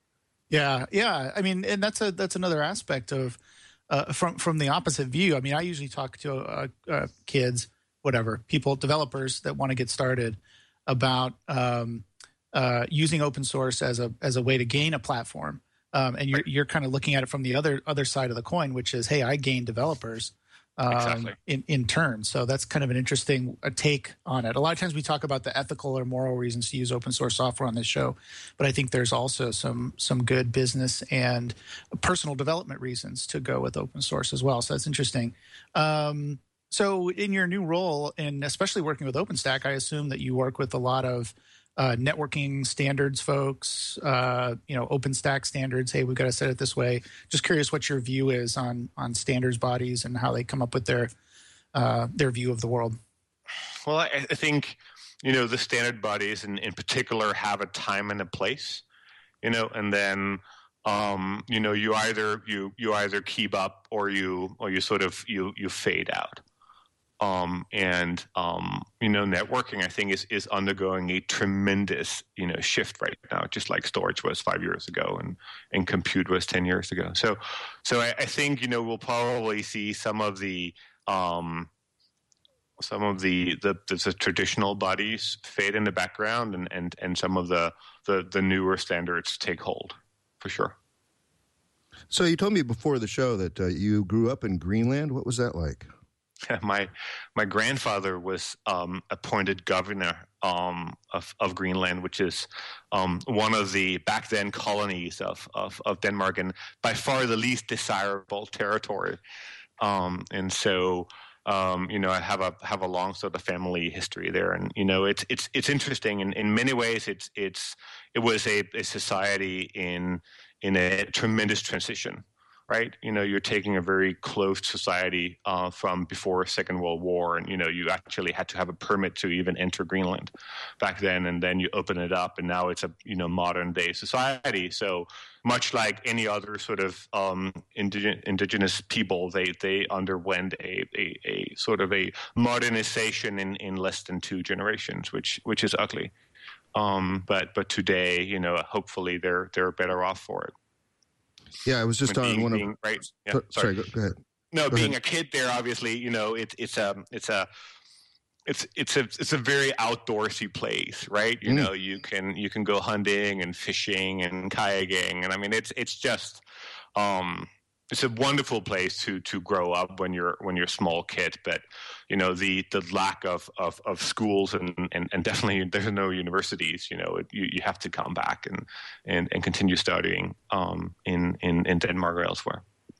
Yeah, yeah. I mean, and that's a that's another aspect of uh, from from the opposite view. I mean, I usually talk to uh, uh, kids, whatever, people, developers that want to get started about um, uh, using open source as a as a way to gain a platform. Um, and you're you're kind of looking at it from the other other side of the coin, which is, hey, I gain developers. Um, exactly. in, in turn. So that's kind of an interesting uh, take on it. A lot of times we talk about the ethical or moral reasons to use open source software on this show, but I think there's also some some good business and personal development reasons to go with open source as well. So that's interesting. Um, so in your new role, and especially working with OpenStack, I assume that you work with a lot of uh, networking standards folks, uh, you know, OpenStack standards. Hey, we've got to set it this way. Just curious what your view is on on standards bodies and how they come up with their uh, their view of the world. Well, I, I think, you know, the standard bodies in, in particular have a time and a place, you know, and then, um, you know, you either you you either keep up or you or you sort of you you fade out. Um, and, um, you know, networking, I think, is, is undergoing a tremendous, you know, shift right now, just like storage was five years ago and, and compute was ten years ago. So, so I, I think, you know, we'll probably see some of the, um, some of the, the, the, the traditional bodies fade in the background and, and, and some of the, the, the newer standards take hold, for sure. So you told me before the show that uh, you grew up in Greenland. What was that like? My my grandfather was um, appointed governor um, of of Greenland, which is um, one of the back then colonies of, of, of Denmark, and by far the least desirable territory. Um, and so, um, you know, I have a have a long sort of family history there, and you know, it's it's it's interesting. In, in many ways, it's it's it was a, a society in in a tremendous transition. Right, you know, you're taking a very closed society uh, from before Second World War, and you know, you actually had to have a permit to even enter Greenland back then, and then you open it up, and now it's a you know modern day society. So much like any other sort of um, indigenous, indigenous people, they they underwent a, a, a sort of a modernization in, in less than two generations, which which is ugly. Um, but but today, you know, hopefully they're they're better off for it. Yeah, I was just being, on one being, of. Right. Yeah, sorry, sorry. Go, go ahead. No, go being ahead. a kid there, obviously, you know, it's it's a it's a it's it's a it's a very outdoorsy place, right? You mm. know, you can you can go hunting and fishing and kayaking, and I mean, it's it's just um, it's a wonderful place to to grow up when you're when you're a small kid. But you know, the the lack of of, of schools and, and and definitely there's no universities. You know, it, you you have to come back and and, and continue studying um, in, in in Denmark or elsewhere.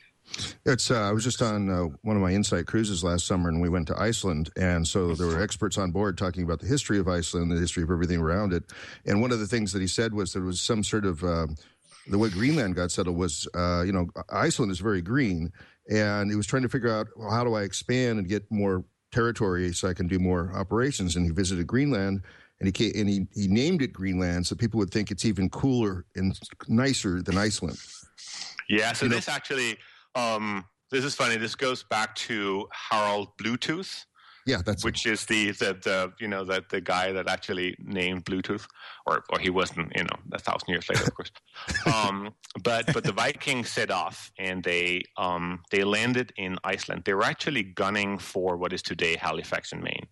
It's. Uh, I was just on uh, one of my Insight cruises last summer, and we went to Iceland, and so there were experts on board talking about the history of Iceland, the history of everything around it. And one of the things that he said was there was some sort of uh, the way Greenland got settled was, uh, you know, Iceland is very green, and he was trying to figure out, well, how do I expand and get more territory so I can do more operations? And he visited Greenland, and he came, and he, he named it Greenland so people would think it's even cooler and nicer than Iceland. Yeah, so you this know? actually, um, this is funny. This goes back to Harald Bluetooth. Yeah, that's which is the, the the you know the the guy that actually named Bluetooth, or or he wasn't, you know, a thousand years later, of course. um, but but the Vikings set off and they um they landed in Iceland. They were actually gunning for what is today Halifax in Maine.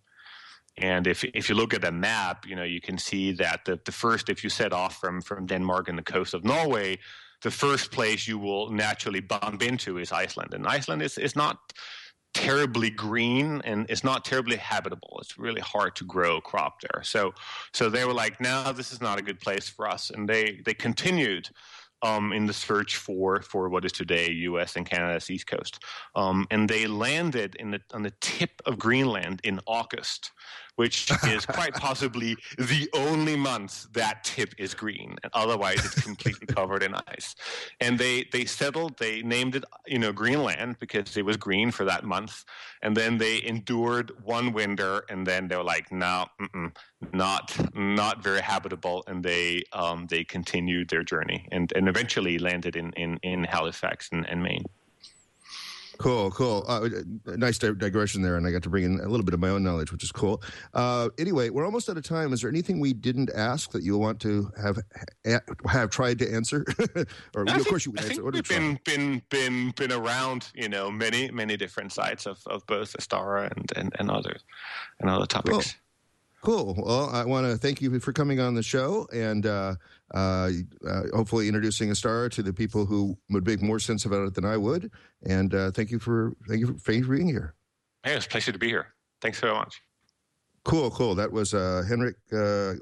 And if if you look at a map, you know, you can see that the the first, if you set off from from Denmark and the coast of Norway, the first place you will naturally bump into is Iceland. And Iceland is is not terribly green and it's not terribly habitable. It's really hard to grow crop there. So so they were like, no, this is not a good place for us. And they they continued um, in the search for for what is today U S and Canada's East Coast. Um, and they landed in the on the tip of Greenland in August, which is quite possibly the only month that tip is green. And otherwise, it's completely covered in ice. And they they settled, they named it, you know, Greenland because it was green for that month. And then they endured one winter, and then they were like, no, mm-mm, not not very habitable. And they um, they continued their journey and, and eventually landed in, in, in Halifax and, and Maine. Cool, cool. Uh, nice digression there, and I got to bring in a little bit of my own knowledge, which is cool. Uh, anyway, we're almost out of time. Is there anything we didn't ask that you'll want to have have tried to answer, or I of think, course you would I answer? think What we've been been been been around, you know, many many different sides of, of both Astara and and and other and other topics. Cool. Cool. Well, I want to thank you for coming on the show and uh, uh, uh, hopefully introducing Astara to the people who would make more sense about it than I would. And uh, thank you for thank you for being here. Hey, it's a pleasure to be here. Thanks so much. Cool, cool. That was uh, Henrik. Uh,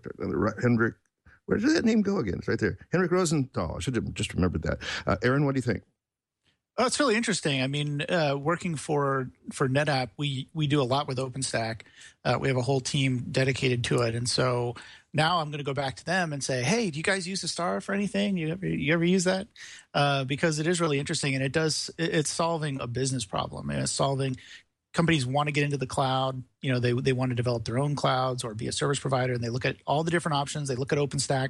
Henrik. Where did that name go again? It's right there. Henrik Rosenthal. I should have just remembered that. Uh, Aaron, what do you think? Oh, it's really interesting. I mean, uh, working for for NetApp, we we do a lot with OpenStack. Uh, we have a whole team dedicated to it, and so now I'm going to go back to them and say, "Hey, do you guys use Astara for anything? You ever you ever use that?" Uh, because it is really interesting, and it does it's solving a business problem, and it's solving. Companies want to get into the cloud. You know, they they want to develop their own clouds or be a service provider, and they look at all the different options. They look at OpenStack,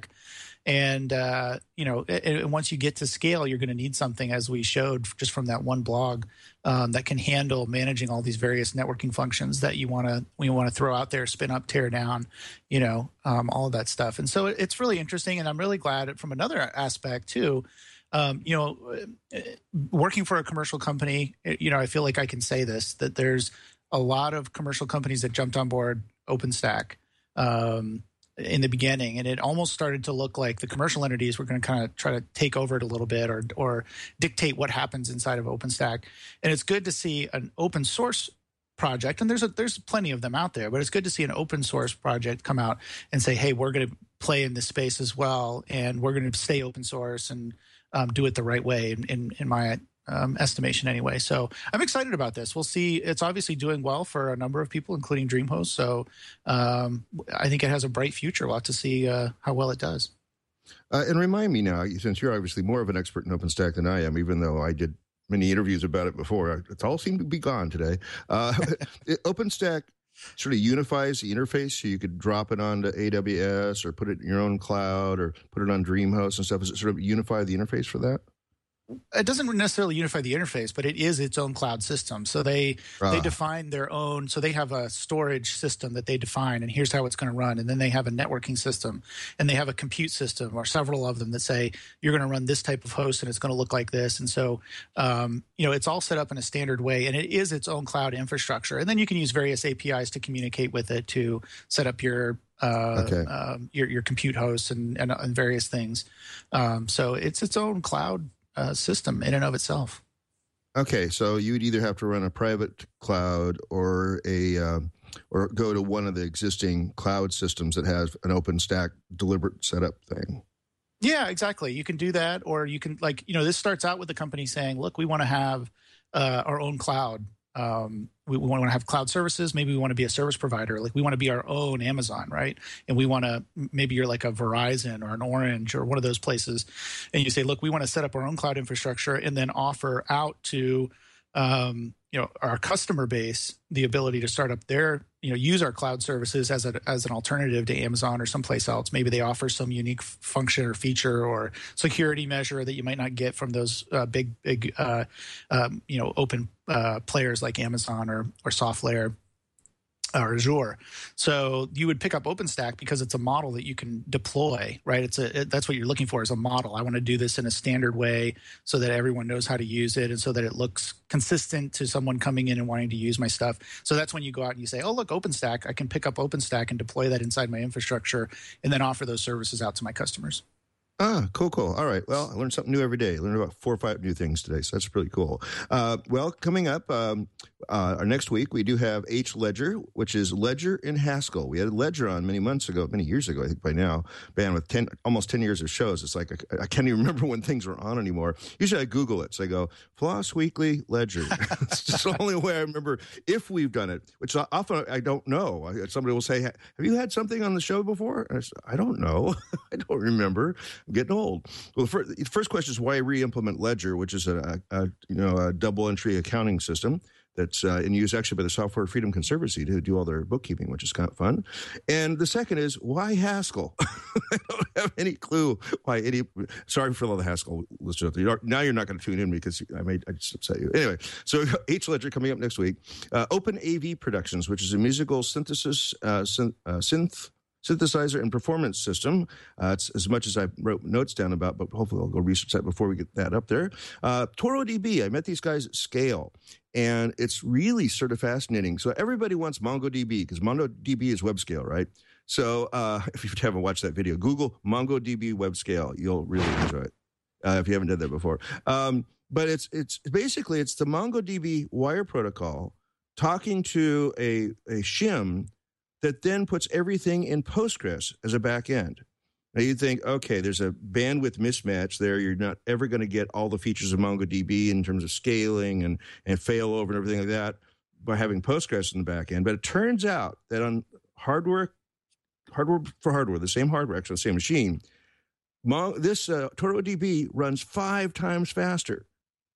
and uh, you know, and once you get to scale, you're going to need something, as we showed just from that one blog, um, that can handle managing all these various networking functions that you want to we want to throw out there, spin up, tear down, you know, um, all of that stuff. And so it's really interesting, and I'm really glad from another aspect too. Um, you know, working for a commercial company, you know, I feel like I can say this, that there's a lot of commercial companies that jumped on board OpenStack um, in the beginning, and it almost started to look like the commercial entities were going to kind of try to take over it a little bit or or dictate what happens inside of OpenStack. And it's good to see an open source project, and there's a, there's plenty of them out there, but it's good to see an open source project come out and say, hey, we're going to play in this space as well, and we're going to stay open source and Um, do it the right way, in, in, in my um, estimation anyway. So I'm excited about this. We'll see. It's obviously doing well for a number of people, including DreamHost. So um, I think it has a bright future. We'll have to see uh, how well it does. Uh, and remind me now, since you're obviously more of an expert in OpenStack than I am, even though I did many interviews about it before, it's all seemed to be gone today. Uh, OpenStack sort of unifies the interface, so you could drop it onto A W S or put it in your own cloud or put it on DreamHost and stuff. Does it sort of unify the interface for that? It doesn't necessarily unify the interface, but it is its own cloud system. So they ah. they define their own. So they have a storage system that they define, and here's how it's going to run. And then they have a networking system, and they have a compute system, or several of them that say you're going to run this type of host, and it's going to look like this. And so, um, you know, it's all set up in a standard way, and it is its own cloud infrastructure. And then you can use various A P Is to communicate with it to set up your uh, okay. um, your your compute hosts and, and, and various things. Um, so it's its own cloud Uh, system in and of itself. Okay, so you would either have to run a private cloud or a um, or go to one of the existing cloud systems that has an OpenStack deliberate setup thing. Yeah, exactly. You can do that, or you can, like, you know, this starts out with the company saying, look, we want to have uh, our own cloud. Um, we, we want to have cloud services. Maybe we want to be a service provider. Like, we want to be our own Amazon, right? And we want to, maybe you're like a Verizon or an Orange or one of those places. And you say, look, we want to set up our own cloud infrastructure and then offer out to, um, you know, our customer base the ability to start up their, you know, use our cloud services as a, as an alternative to Amazon or someplace else. Maybe they offer some unique function or feature or security measure that you might not get from those uh, big, big, uh, um, you know, open uh, players like Amazon or or SoftLayer or Azure. So you would pick up OpenStack because it's a model that you can deploy, right? It's a it, that's what you're looking for, is a model. I want to do this in a standard way so that everyone knows how to use it and so that it looks consistent to someone coming in and wanting to use my stuff. So that's when you go out and you say, oh, look, OpenStack, I can pick up OpenStack and deploy that inside my infrastructure and then offer those services out to my customers. Ah, cool, cool. All right. Well, I learned something new every day. I learned about four or five new things today, so that's pretty cool. Uh, well, coming up, um, uh, our next week, we do have H Ledger, which is Ledger in Haskell. We had Ledger on many months ago, many years ago, I think by now, man, with ten, almost ten years of shows. It's like I, I can't even remember when things were on anymore. Usually I Google it. So I go, Floss Weekly, Ledger. It's just the only way I remember if we've done it, which often I don't know. Somebody will say, have you had something on the show before? And I, say, I don't know. I don't remember. I'm getting old. Well, the first, the first question is why re-implement Ledger, which is a, a you know a double entry accounting system that's uh, in use actually by the Software Freedom Conservancy to do all their bookkeeping, which is kind of fun. And the second is why Haskell? I don't have any clue why any. Sorry for all the Haskell listeners. Now you're not going to tune in because I made I just upset you. Anyway, so H Ledger coming up next week. Uh, Open A V Productions, which is a musical synthesis uh, synth. Uh, synth synthesizer and performance system. Uh, it's as much as I wrote notes down about, but hopefully I'll go research that before we get that up there. Uh, ToroDB, I met these guys at Scale, and it's really sort of fascinating. So everybody wants MongoDB because MongoDB is web scale, right? So uh, if you haven't watched that video, Google MongoDB web scale. You'll really enjoy it uh, if you haven't done that before. Um, but it's it's basically it's the MongoDB wire protocol talking to a, a shim that then puts everything in Postgres as a back end. Now you think, okay, there's a bandwidth mismatch there. You're not ever going to get all the features of MongoDB in terms of scaling and, and failover and everything like that by having Postgres in the back end. But it turns out that on hardware, hardware for hardware, the same hardware, actually the same machine, Mon- this uh, ToroDB runs five times faster.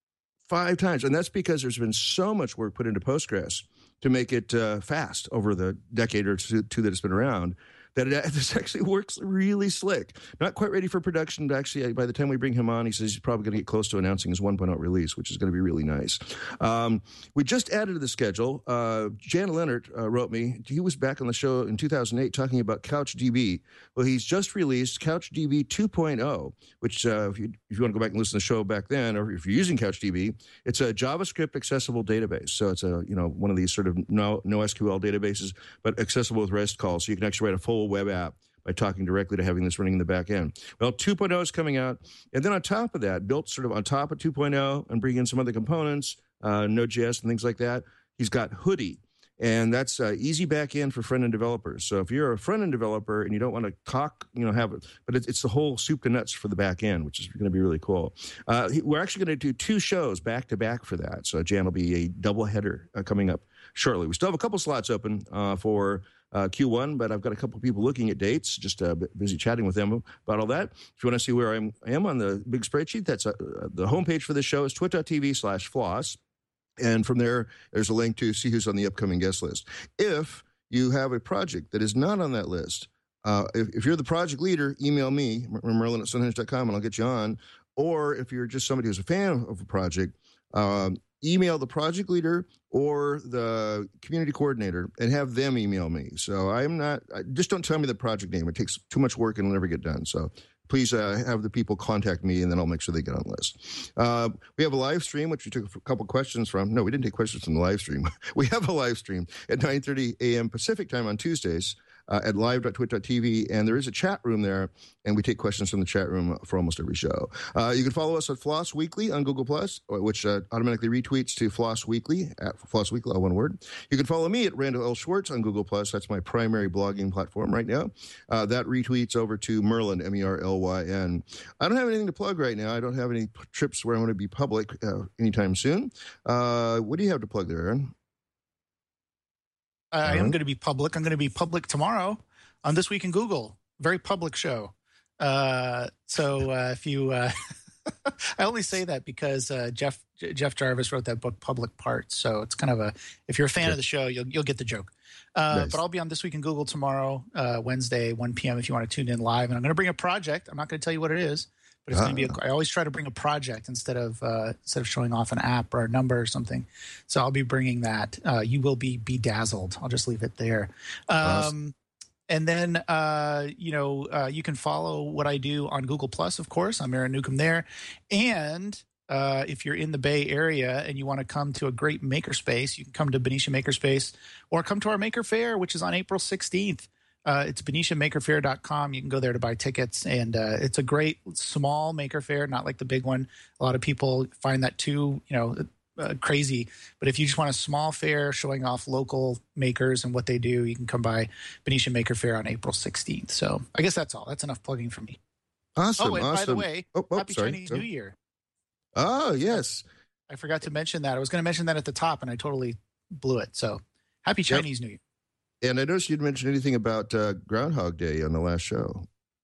Five times. And that's because there's been so much work put into Postgres to make it uh, fast over the decade or two, two that it's been around, that it, this actually works really slick. Not quite ready for production, but actually by the time we bring him on, he says he's probably going to get close to announcing his one point oh release, which is going to be really nice. Um, we just added to the schedule. Uh, Jan Leonard uh, wrote me. He was back on the show in two thousand eight talking about CouchDB. Well, he's just released CouchDB two point oh, which uh, if, you, if you want to go back and listen to the show back then, or if you're using CouchDB, it's a JavaScript accessible database. So it's a you know one of these sort of no, no S Q L databases, but accessible with REST calls. So you can actually write a full web app by talking directly to having this running in the back end. Well, two point oh is coming out. And then on top of that, built sort of on top of two point oh and bring in some other components, uh, Node.js and things like that, he's got Hoodie. And that's uh, easy back end for front-end developers. So if you're a front-end developer and you don't want to talk, you know, have it, but it's, it's the whole soup to nuts for the back end, which is going to be really cool. Uh, we're actually going to do two shows back-to-back for that. So Jan will be a double header uh, coming up shortly. We still have a couple slots open uh, for Uh, Q one, but I've got a couple of people looking at dates, just uh, busy chatting with them about all that. If you want to see where I'm, I am on the big spreadsheet, that's uh, the homepage for this show is twit.tv slash floss. And from there, there's a link to see who's on the upcoming guest list. If you have a project that is not on that list, uh, if, if you're the project leader, email me, merlin at sunhenge dot com, and I'll get you on. Or if you're just somebody who's a fan of a project, um, email the project leader or the community coordinator and have them email me. So I'm not, I, just don't tell me the project name. It takes too much work and it'll never get done. So please uh, have the people contact me and then I'll make sure they get on the list. Uh, we have a live stream, which we took a couple questions from. No, we didn't take questions from the live stream. We have a live stream at nine thirty a.m. Pacific time on Tuesdays. Uh, at live dot twit dot t v, and there is a chat room there, and we take questions from the chat room for almost every show. Uh, you can follow us at Floss Weekly on Google Plus, which uh, automatically retweets to Floss Weekly, at Floss Weekly, all one word. You can follow me at Randall L. Schwartz on Google Plus. That's my primary blogging platform right now. Uh, that retweets over to Merlin, M E R L Y N. I don't have anything to plug right now. I don't have any p- trips where I'm going to be public uh, anytime soon. Uh, what do you have to plug there, Aaron? I am going to be public. I'm going to be public tomorrow on This Week in Google. Very public show. Uh, so uh, if you, uh, I only say that because uh, Jeff Jeff Jarvis wrote that book, Public Parts. So it's kind of a, if you're a fan sure. of the show, you'll you'll get the joke. Uh, nice. But I'll be on This Week in Google tomorrow, uh, Wednesday, one p.m. if you want to tune in live. And I'm going to bring a project. I'm not going to tell you what it is, but it's uh, going to be. A, I always try to bring a project instead of uh, instead of showing off an app or a number or something. So I'll be bringing that. Uh, you will be bedazzled. I'll just leave it there. Um, awesome. And then uh, you know uh, you can follow what I do on Google Plus. Of course, I'm Aaron Newcomb there. And uh, if you're in the Bay Area and you want to come to a great makerspace, you can come to Benicia Makerspace or come to our Maker Fair, which is on April sixteenth. Uh, it's benicia maker fair dot com. You can go there to buy tickets, and uh, it's a great small maker fair, not like the big one. A lot of people find that too, you know, uh, crazy. But if you just want a small fair showing off local makers and what they do, you can come by Benicia Maker Fair on April sixteenth. So I guess that's all. That's enough plugging for me. Awesome. Oh, and awesome. by the way, oh, oh, happy sorry, Chinese sorry. New Year. Oh, yes. I forgot to mention that. I was going to mention that at the top, and I totally blew it. So happy Chinese yep. New Year. And I noticed you didn't mention anything about uh, Groundhog Day on the last show.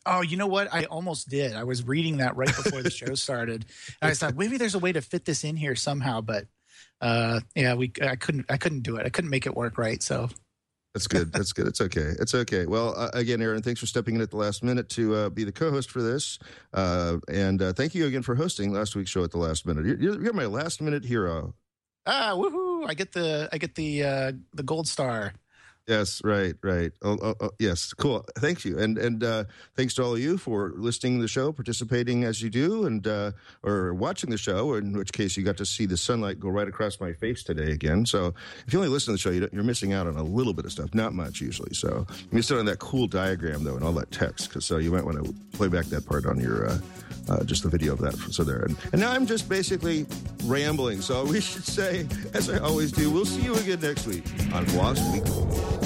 Oh, you know what? I almost did. I was reading that right before the show started, and I thought maybe there's a way to fit this in here somehow, but uh, yeah, we I couldn't I couldn't do it. I couldn't make it work right. So that's good. That's good. It's okay. It's okay. Well, uh, again, Aaron, thanks for stepping in at the last minute to uh, be the co-host for this, uh, and uh, thank you again for hosting last week's show at the last minute. You're, you're my last minute hero. Ah, woohoo! I get the I get the uh, the gold star. Yes, right, right. Oh, oh, oh, yes, cool. Thank you, and and uh, thanks to all of you for listening to the show, participating as you do, and uh, or watching the show. In which case, you got to see the sunlight go right across my face today again. So, if you only listen to the show, you don't, you're missing out on a little bit of stuff. Not much usually. So, you missed out on that cool diagram though, and all that text. Cause, so you might want to play back that part on your uh, uh, just the video of that. So there, and, and now I'm just basically rambling. So we should say, as I always do, we'll see you again next week on Floss Weekly.